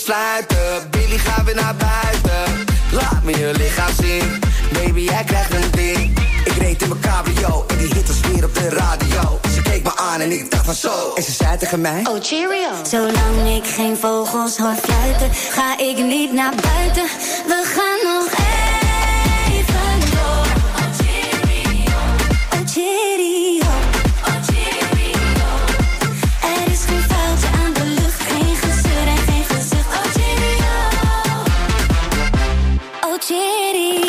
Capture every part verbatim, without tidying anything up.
sluiten. Billy, gaan we naar buiten. Laat me je lichaam zien. Baby, jij krijgt een ding. Ik reed in mijn cabrio en die hit was weer op de radio. Ze keek me aan en ik dacht van zo. En ze zei tegen mij: oh, cheerio. Zolang ik geen vogels hoor fluiten, ga ik niet naar buiten. We gaan nog even door. Oh, cheerio. Oh, cheerio. Oh, cheerio. Er is geen vuiltje aan de lucht, geen gezeur en geen gezicht. Oh, cheerio. Oh, cheerio.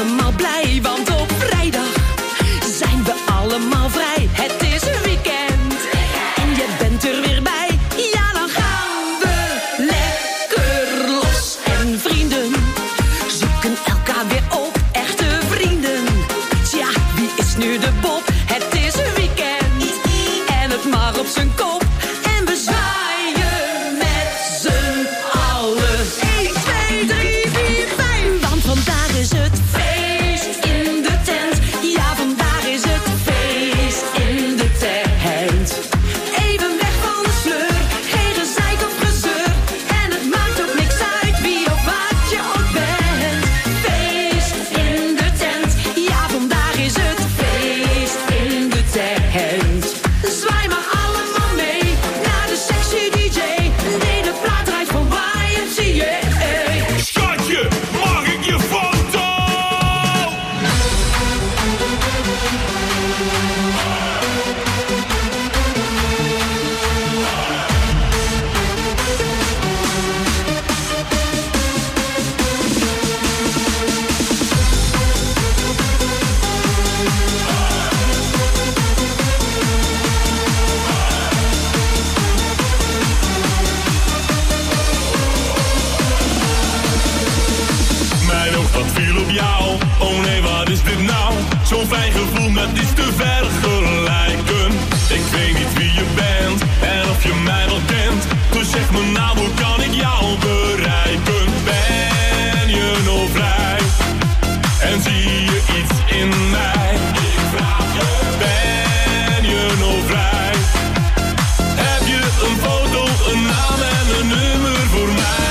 allemaal blij, want op vrijdag zijn we allemaal vrij. Het is een weekend en je bent er weer bij. Ja, dan gaan we lekker los. En vrienden zoeken elkaar weer op, echte vrienden. Tja, wie is nu de Bob? Het is een weekend en het mag op zijn kop. En we zwaaien met z'n allen. één, twee, drie, vier, vijf. Want vandaag is het feest in de tent. Ja, vandaag is het feest in de tent. Even weg van de sleur, geen gezeik of gezeur. En het maakt ook niks uit wie of wat je ook bent. Feest in de tent. Ja, vandaag is het feest in de tent. Zwaai maar allemaal mee naar de sexy D J die de plaat draait van Y M C A. Schatje, mag ik je foto? Mijn oog dat viel op jou. Oh nee, wat is dit nou? Zo'n fijn gevoel met iets te vergelijken. Ik weet niet wie je bent en of je mij wel kent. Dus zeg me nou, hoe kan ik jou bereiken? Ben je nog vrij? En zie je iets in mij? Ik vraag je, ben je nog vrij? Heb je een foto, een naam en een nummer voor mij?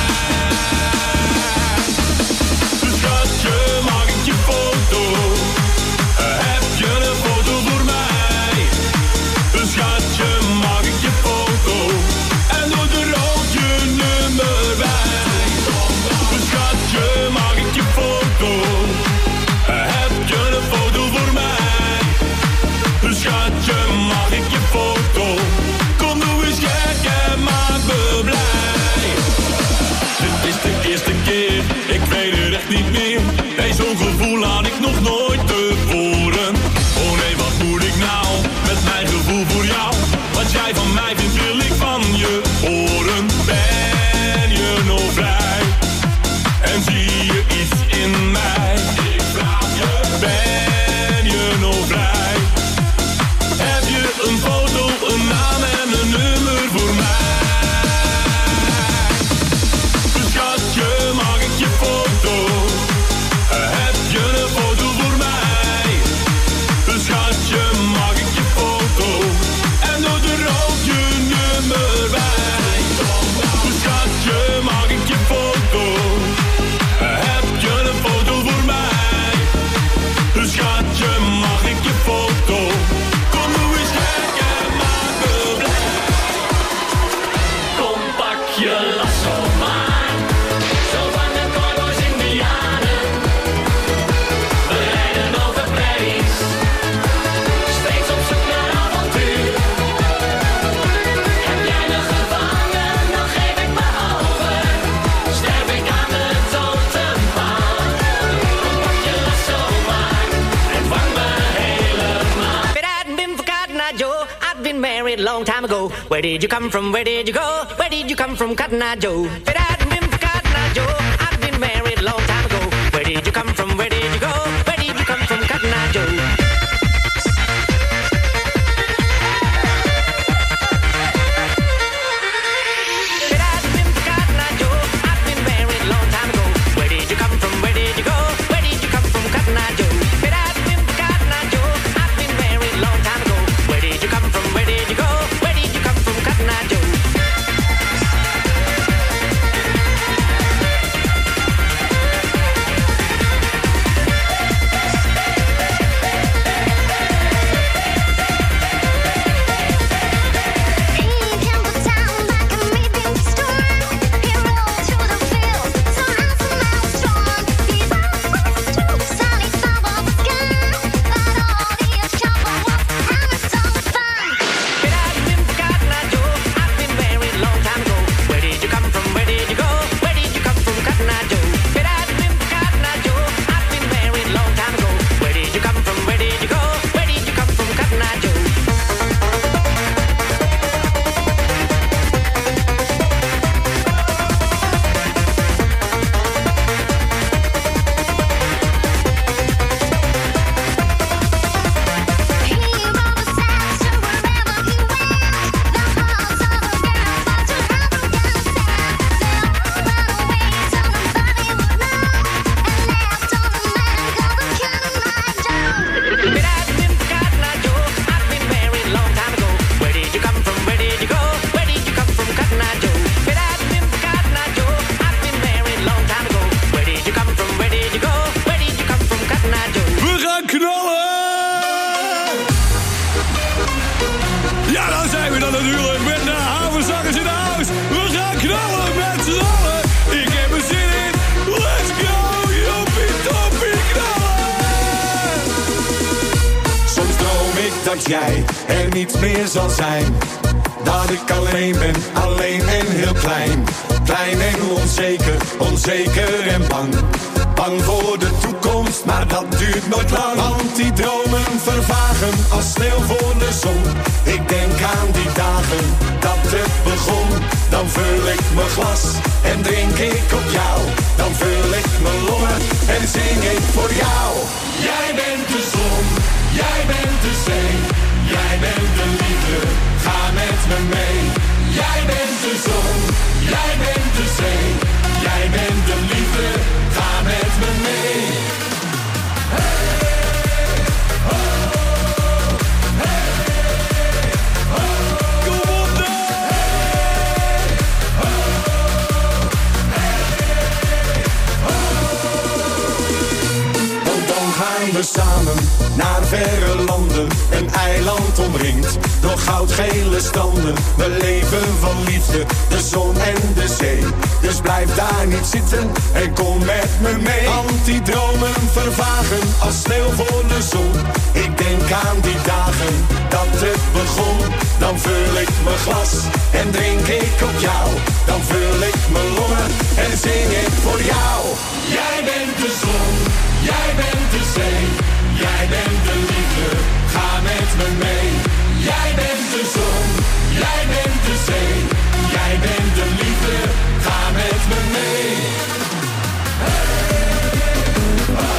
Dus schatje, mag ik je foto? Heb je een foto voor mij? Dus schatje, mag ik je foto? En doe er ook je nummer bij. Dus schatje, mag ik je foto? Heb je een foto voor mij? Dus schatje, mag ik je foto? Kom, doe eens gek en maak me blij. Dit is de eerste keer, ik weet het echt niet meer. Nee, zo'n gevoel had ik nog nooit tevoren. Oh nee, wat moet ik nou met mijn gevoel voor jou? Wat jij van mij vindt, wil ik van je horen. Ben je nog vrij? En zie je iets in mij? Ik vraag je, ben je nog vrij? Heb je een foto, een naam en een nummer voor mij? Dus schatje, mag ik je foto? Heb je een foto voor mij? Dus schatje, mag ik je foto? En doe er ook je nummer bij. Dus schatje, mag ik je foto? Heb je een foto voor mij? Dus schatje, mag ik je foto? Kom, doe eens gek en maak me blij. Kom, pak je lasso maar, zo van de cowboys indianen. We rijden over prairies, steeds op zoek naar avontuur. Heb jij me gevangen, dan geef ik me over. Sterf ik aan de totempaal. Kom, pak je lasso maar, en vang me helemaal. But I hadn't been for Cotton Eye Joe. I'd been married a long time ago. Where did you come from? Where did you go? Where did you come from, Cotton Eye Joe? But I hadn't been for Cotton Eye Joe. I'd been married a long time ago. Where did you come from? Where did you go? Where did you come from, Cotton Eye Joe? But I hadn't been for Cotton Eye Joe. I'd been married a long time ago. Where did you come from? Where did you go? Where did you come from, Cotton Eye Joe? But I hadn't been for Cotton Eye Joe. I'd been married a long time ago. Where did you come from? Where did you go? Where did you come from, Cotton Eye Joe? dat jij er niet meer zal zijn. Dat ik alleen ben, alleen en heel klein. Klein en onzeker, onzeker en bang. Bang voor de toekomst, maar dat duurt nooit lang. Want die dromen vervagen als sneeuw voor de zon. Ik denk aan die dagen dat het begon. Dan vul ik mijn glas en drink ik op jou. Dan vul ik mijn longen en zing ik voor jou. Jij bent de zon, jij bent de zee. Jij bent de liefde, ga met me mee. Jij bent de zon, jij bent de zee. Jij bent de liefde, ga met me mee. Hey, ho, hey, ho. Kom op dan! Hey, ho, hey, ho. Want dan gaan we samen naar verre landen. Een eiland omringd door goudgele stranden. We leven van liefde, de zon en de zee. Dus blijf daar niet zitten en kom met me mee. Want die dromen vervagen als sneeuw voor de zon. Ik denk aan die dagen dat het begon. Dan vul ik mijn glas en drink ik op jou. Dan vul ik mijn longen en zing ik voor jou. Jij bent de zon, jij bent de zee. Jij bent de liefde, ga met me mee. Jij bent de zon, jij bent de zee. Jij bent de liefde, ga met me mee. Hey, oh,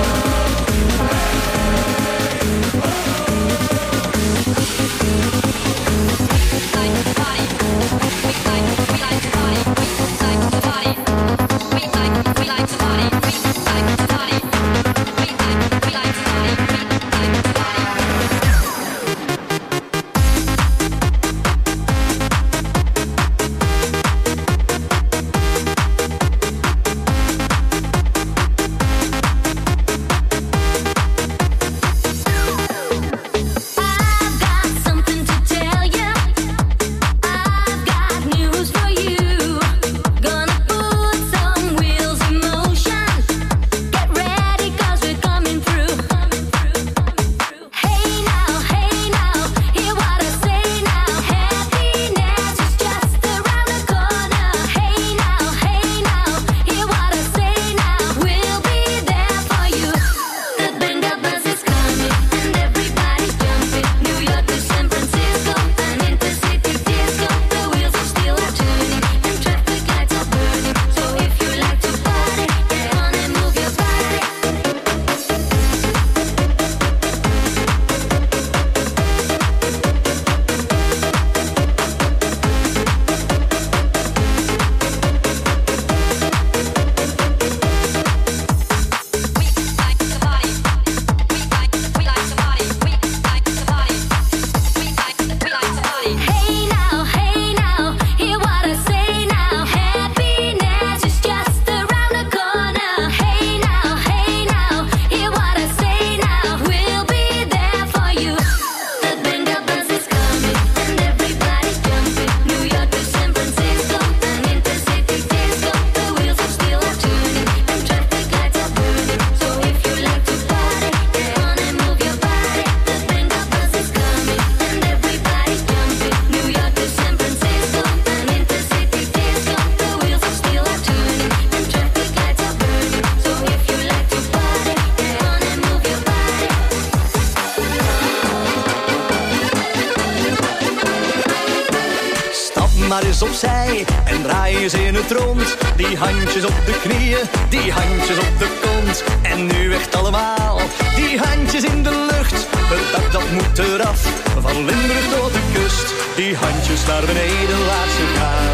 maar eens opzij en draai eens in het rond. Die handjes op de knieën, die handjes op de kont. En nu echt allemaal, die handjes in de lucht. Het dak dat moet eraf, van Limburg tot de kust. Die handjes naar beneden, laat ze gaan.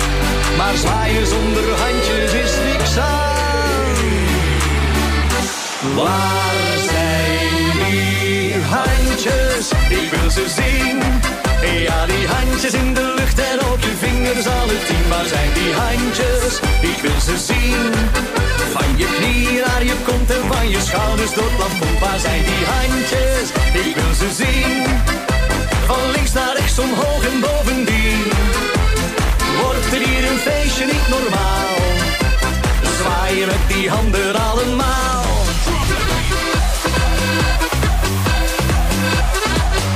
Maar zwaaien zonder handjes is niks aan. Waar zijn die handjes? Ik wil ze zien. Ja, die handjes in de lucht en op je vingers alle tien. Waar zijn die handjes? Ik wil ze zien. Van je knieën naar je kont en van je schouders door het plafond. Waar zijn die handjes? Ik wil ze zien. Van links naar rechts, omhoog en bovendien. Wordt er hier een feestje niet normaal? Zwaaien met die handen allemaal.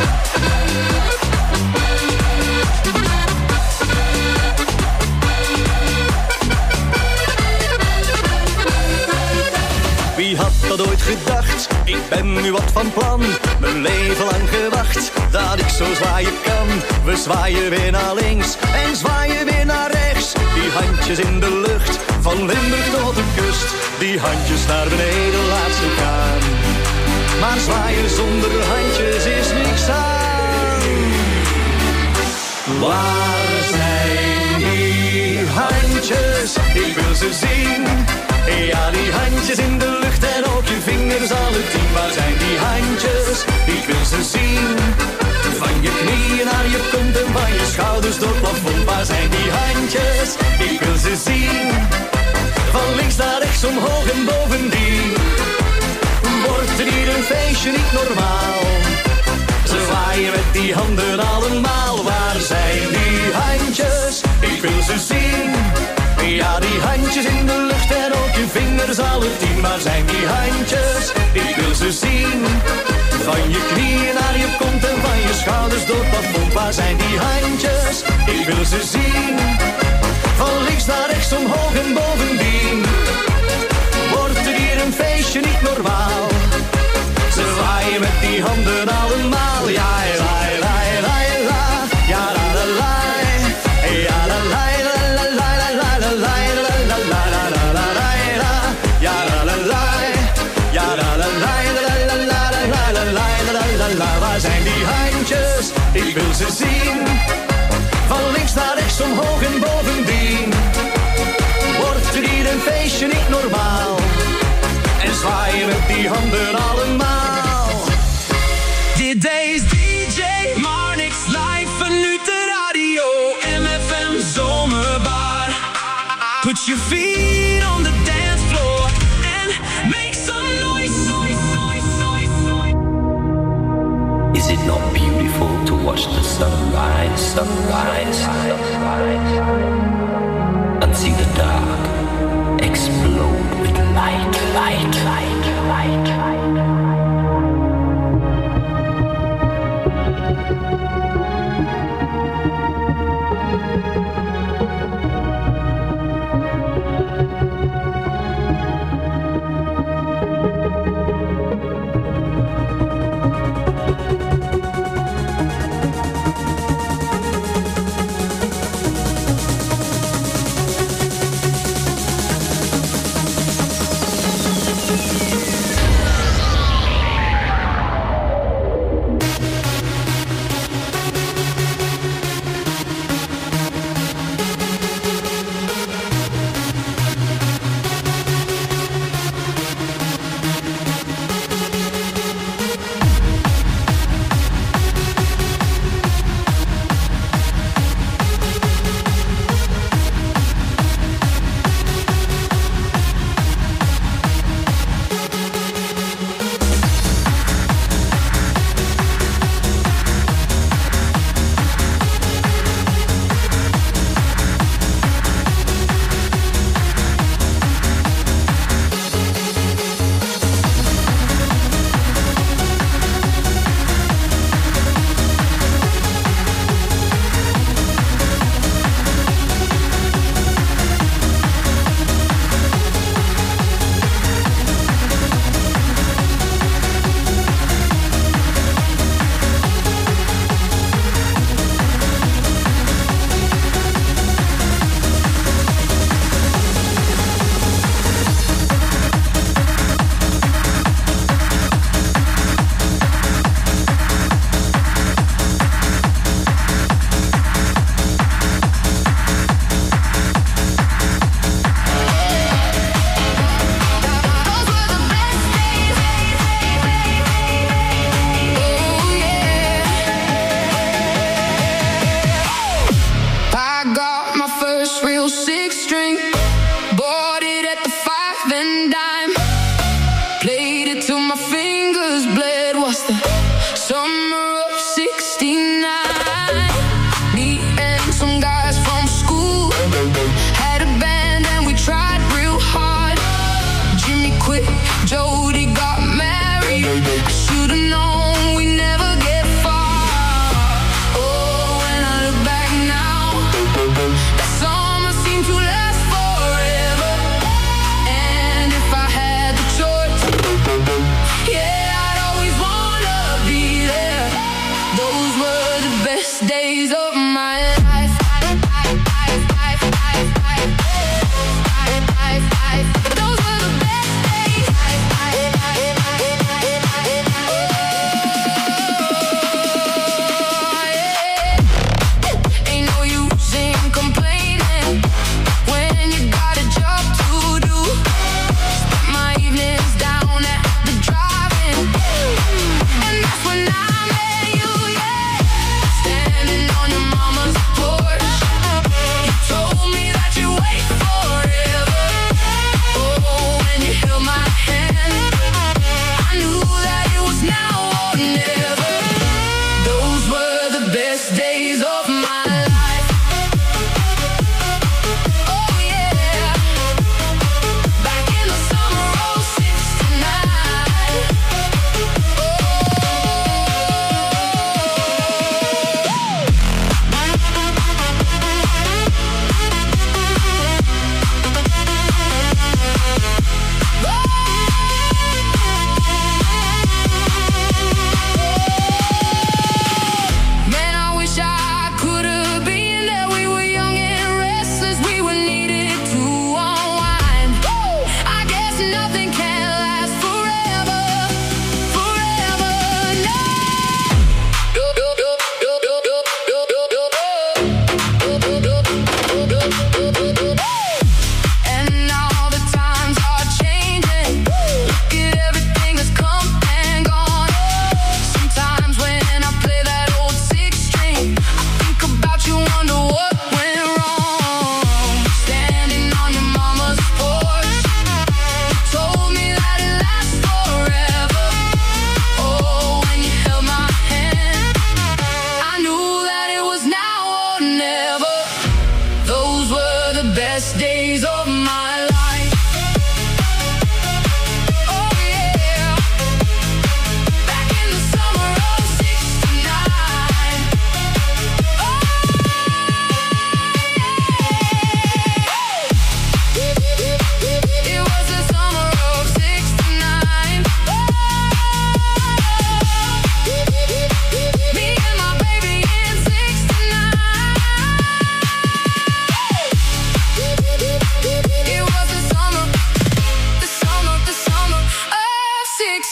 had ooit gedacht, ik ben nu wat van plan. Mijn leven lang gewacht, dat ik zo zwaaien kan. We zwaaien weer naar links en zwaaien weer naar rechts. Die handjes in de lucht, van Limburg tot de kust. Die handjes naar beneden, laat ze gaan. Maar zwaaien zonder handjes is niks aan. Waar zijn die handjes? Ik wil ze zien. Ja, die handjes in de lucht en ook je vingers alle tien. Waar zijn die handjes? Ik wil ze zien. Van je knieën naar je kont en van je schouders door het plafond. Waar zijn die handjes? Ik wil ze zien. Van links naar rechts, omhoog en bovendien. Wordt er hier een feestje niet normaal? Ze zwaaien met die handen allemaal. Waar zijn die handjes? Ik wil ze zien. Ja, die handjes in de lucht en ook je vingers alle tien. Waar zijn die handjes? Ik wil ze zien. Van je knieën naar je kont en van je schouders door het plafond. Waar zijn die handjes? Ik wil ze zien. Van links naar rechts, omhoog en bovendien. Wordt er hier een feestje niet normaal? Ze zwaaien met die handen allemaal. Ja, la, la, la, la, ja, la, la, la, ja, la, la, la, la, la, la, la, la, la, la, la, la, la, la, ja, la, la, la, ja, la, la, la, la, la, la, la, la, la, la, la. Waar zijn die handjes? Ik wil ze zien. Van links naar rechts, omhoog en bovendien. Wordt er hier een feestje niet normaal? En zwaaien met die handen allemaal. Dit is D J Marnix live vanuit de radio. M F M Zomerbar. Put your feet on the dance floor and make some noise. Is it not beautiful to watch the sunrise, sunrise, sunrise, and see the dark explode with light, light, light, light, light.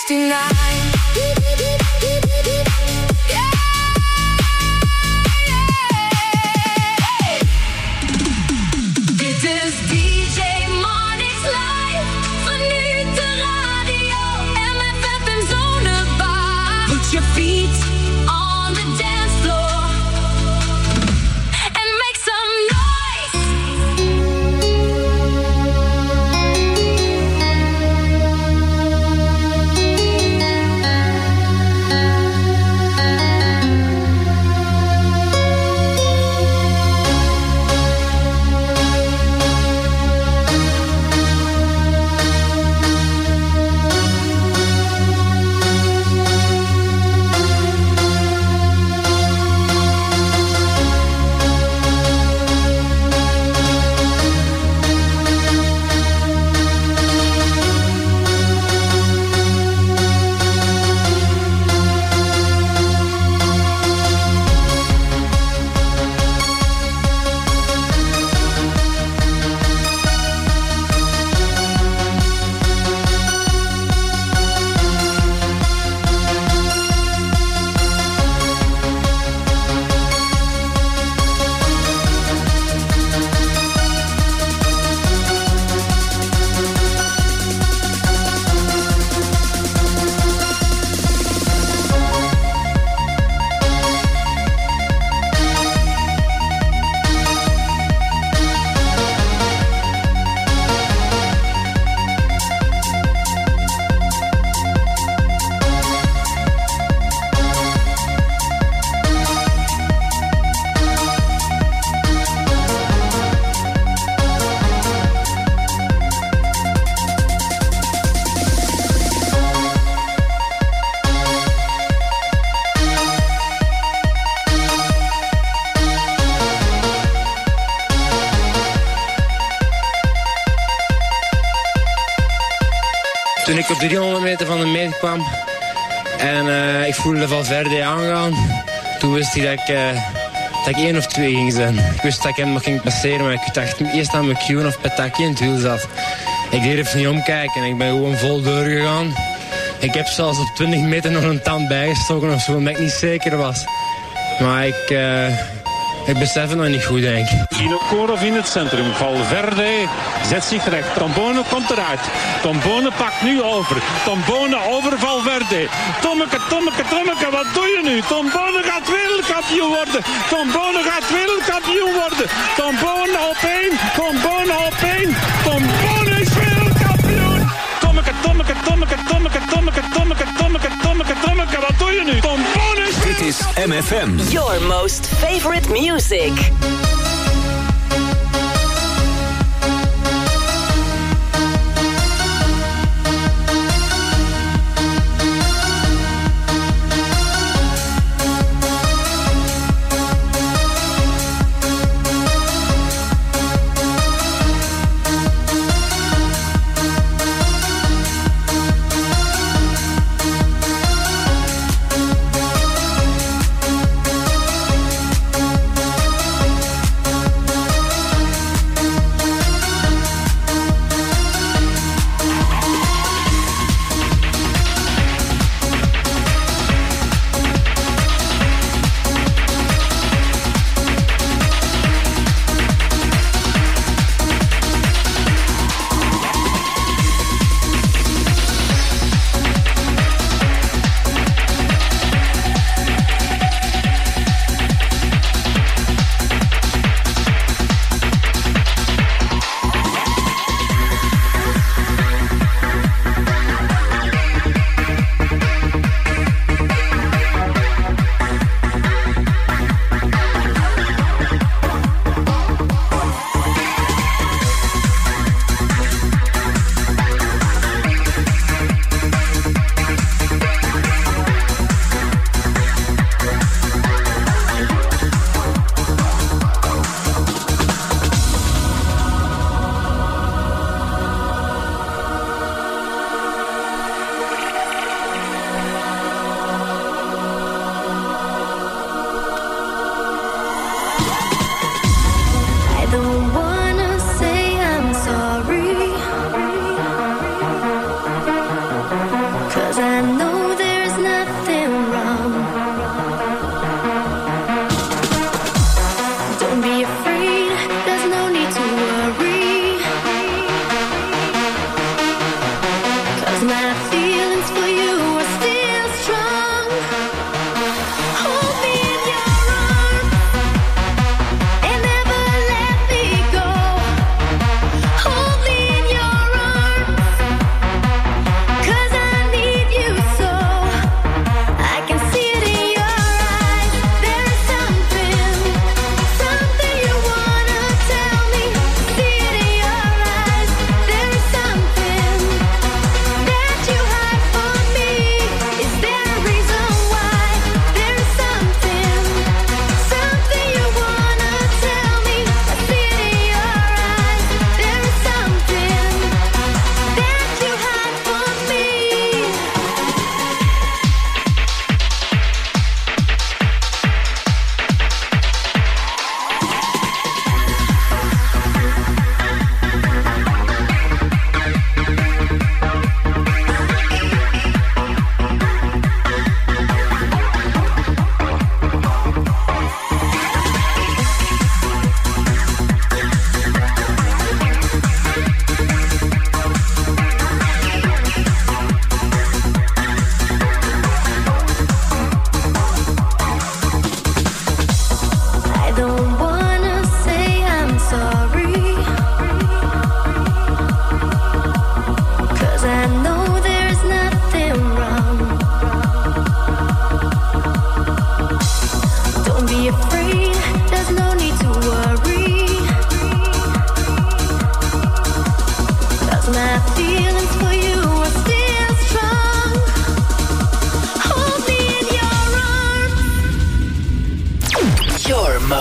sixty-nine. Dit is D J Marnix live vanuit de radio M F F en Zonnebar. Put your feet on the dance floor and make some noise. Toen ik op de driehonderd meter van de meet kwam en uh, ik voelde Valverde aangaan, toen wist ik dat ik, uh, dat ik één of twee ging zijn. Ik wist dat ik hem nog ging passeren, maar ik dacht eerst aan McEwen of Petacchi in het wiel zat. Ik durfde niet omkijken en ik ben gewoon vol doorgegaan. Ik heb zelfs op twintig meter nog een tand bijgestoken of zo, omdat ik niet zeker was. Maar ik... Uh, Ik besef het nog niet goed, denk ik. In het koor of in het centrum. Valverde zet zich recht. Tombone komt eruit. Tombone pakt nu over. Tombone over Valverde. Tommeke, Tommeke, Tommeke, wat doe je nu? Tombone gaat wereldkampioen worden. Tombone gaat wereldkampioen worden. Tombone op één. Tombone op één. Tombone is wereldkampioen. Tommeke, Tommeke, Tommeke, Tommeke, Tommeke, Tommeke, Tommeke, Tommeke, Tommeke, wat doe je nu? Tombone is... Dit is M F M. Your most favorite music.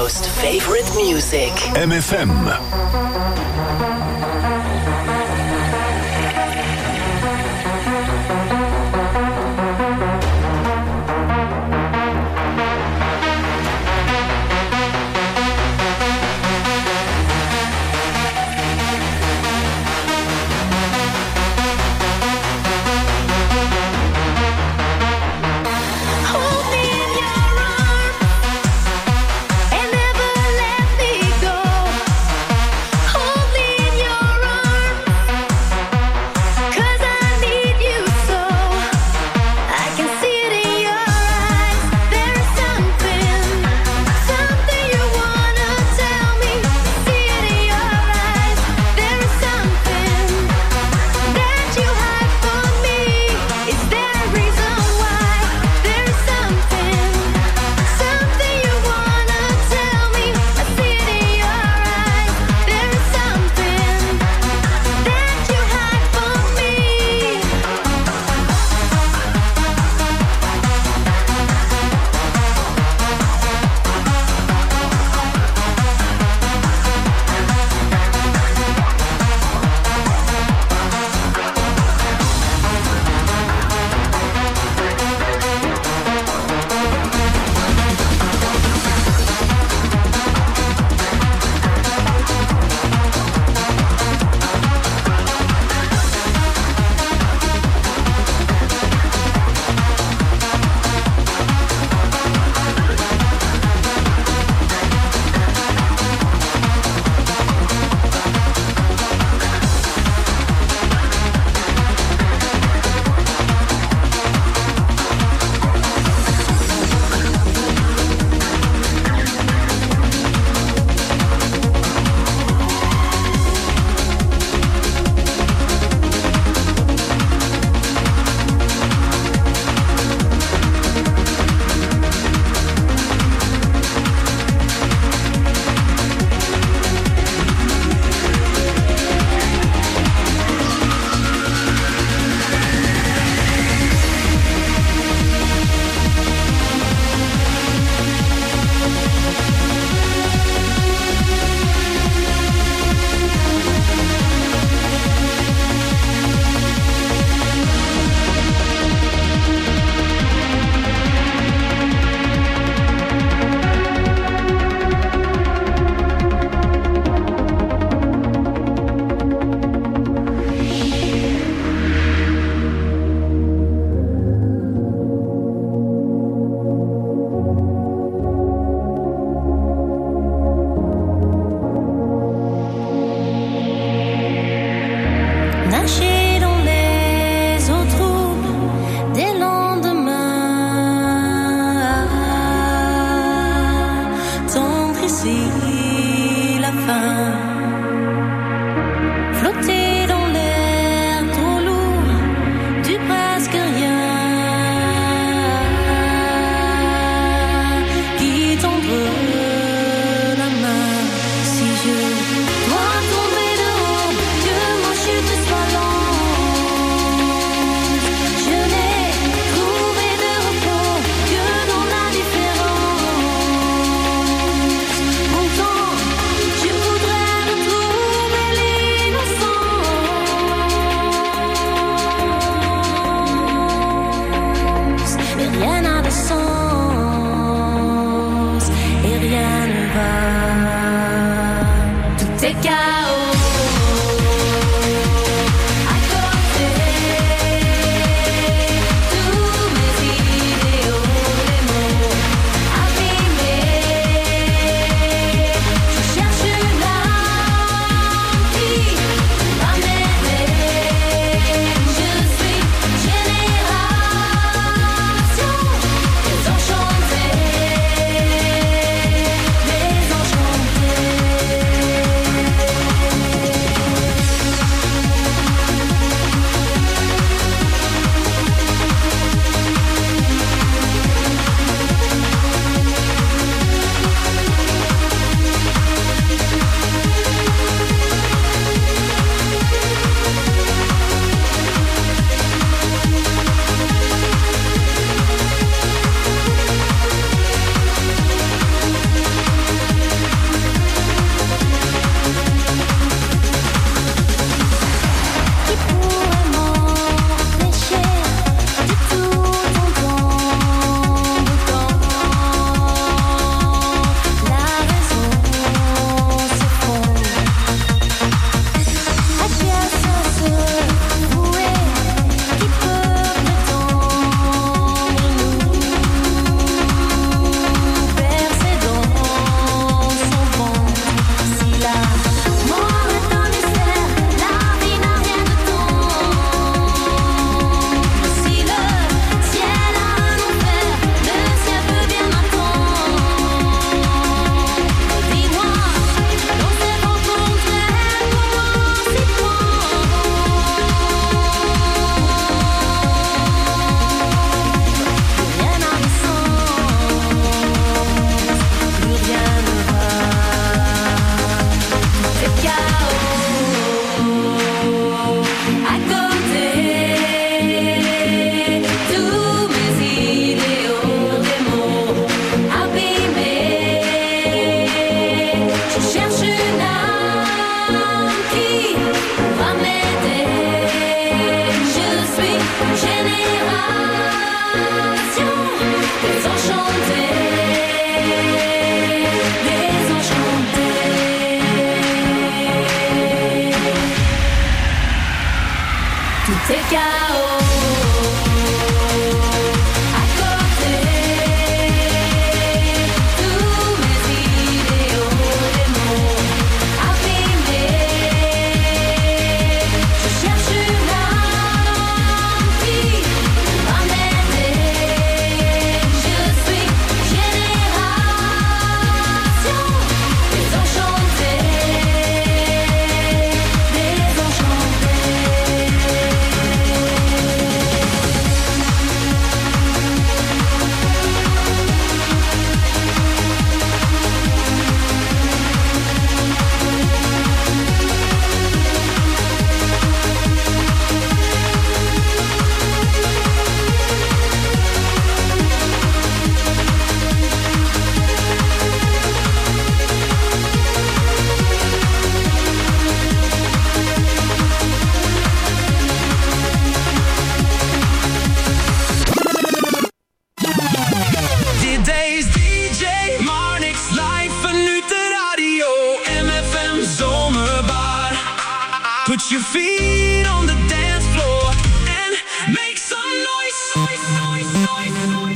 most favorite music. M F M. It's c'est K O. À côté, tous mes idéaux, des mots abîmés. Je cherche une âme qui va m'aider. Je suis génération désenchantée, Dit is D J Marnix live vanuit de radio. M F M Zomerbar. Put your feet on the dance floor and make some noise. noise, noise, noise,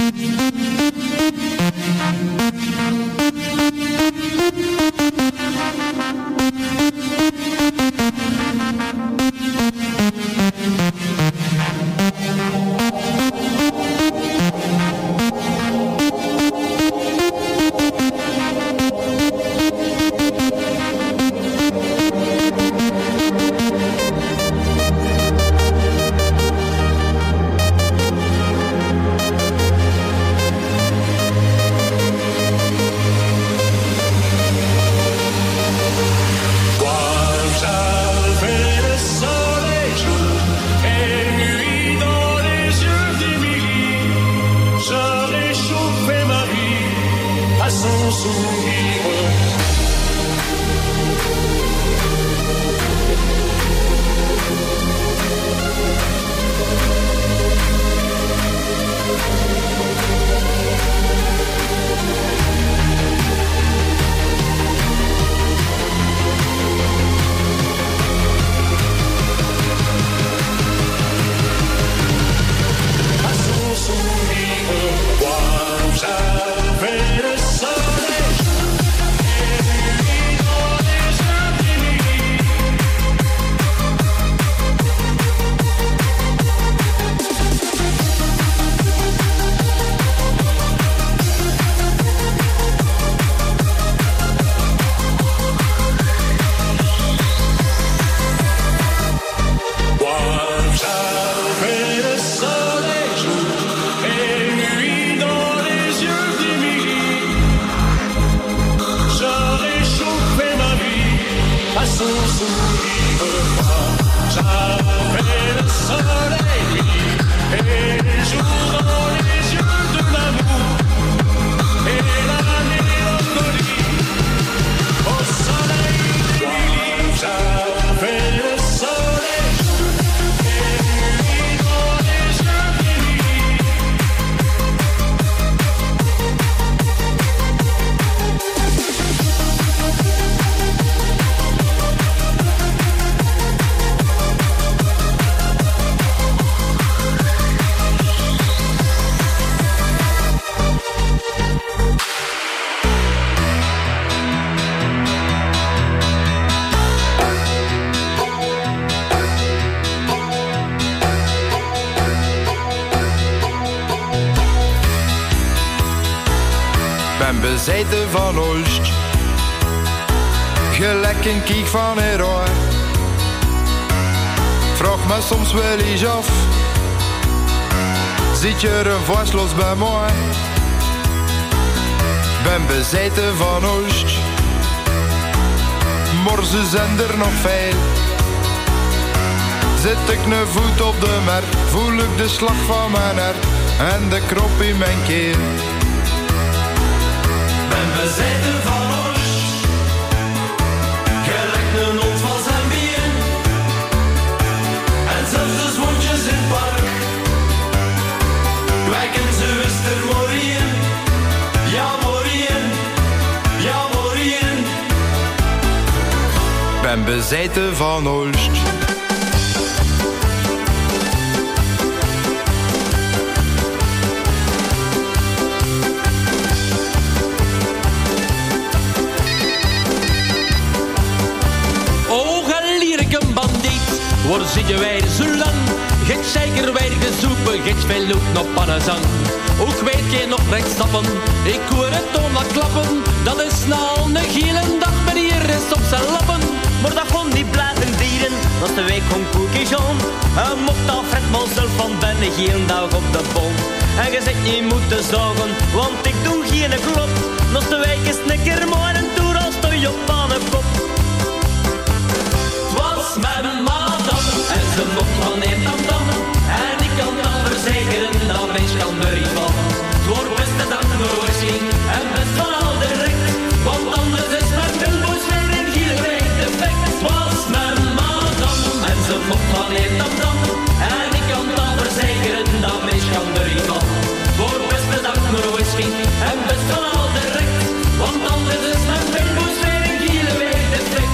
Bezeten van Oost, gelijk een kiek van het oor. Vraag me soms wel eens af, zit je een vastlos bij mij? Ben bezeten van Oost, maar ze zijn er nog veel. Zet ik een voet op de mer, voel ik de slag van mijn hart en de krop in mijn keel. We zitten van ons, gelijk een hond van zijn bier. En zelfs de zwondjes in het park, wijken ze wester morien. Ja morien, ja morien. Ben bezeten van Oost. zie je weer zo lang. Giet zeker weer gezoepen, giet veel loop nog pannenzang. Ook weet je nog recht stappen, ik hoor het toon wat klappen. Dat is nou een giele dag, maar hier is op zijn lappen. Maar dat kon niet blijven dieren, als de week gewoon koekjes om. Hij mocht al Fred Mosel van ben de hele dag op de boom. En je zegt niet moeten zorgen, want ik doe geen klop. Als de week is een keer mooi en toer als de op aan de kop. Het was mijn madam en ze mocht van een tam tam. En ik kan dat verzekeren, dat mens kan er niet van. Het wordt best de dag noorzien en best van al direct. Want anders is mijn bilboos weer een giele week defect. Het was mijn madam en ze mocht van een tam tam. En ik kan dat verzekeren, dat mens kan er niet van. Het wordt best de dag noorzien en best van al direct. Want anders is mijn bilboos weer een giele week defect.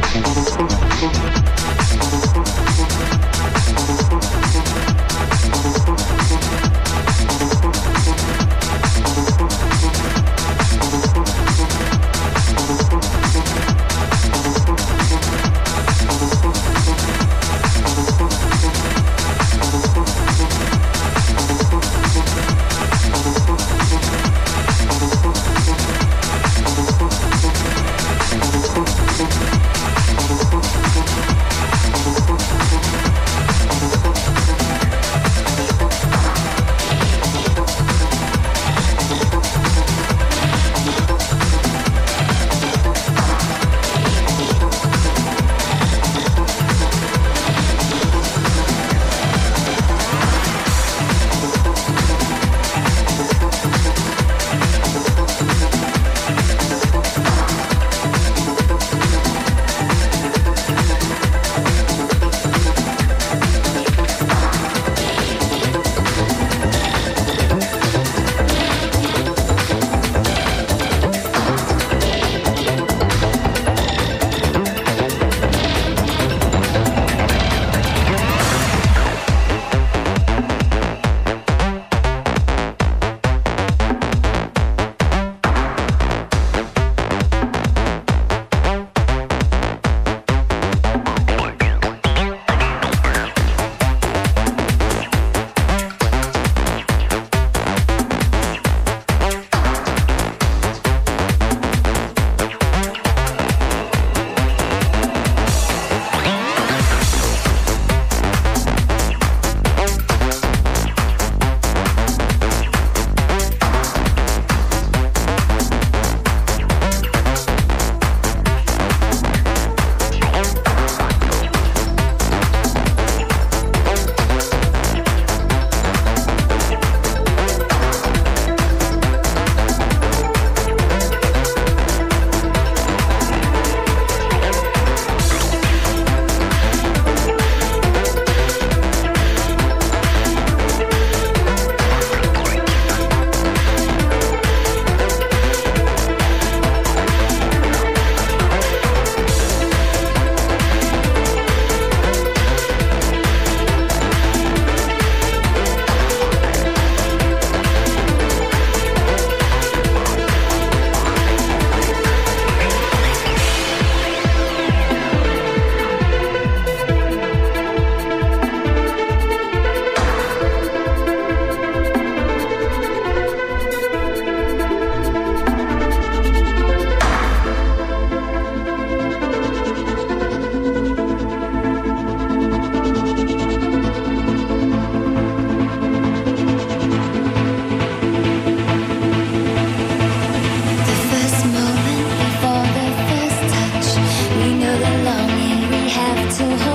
To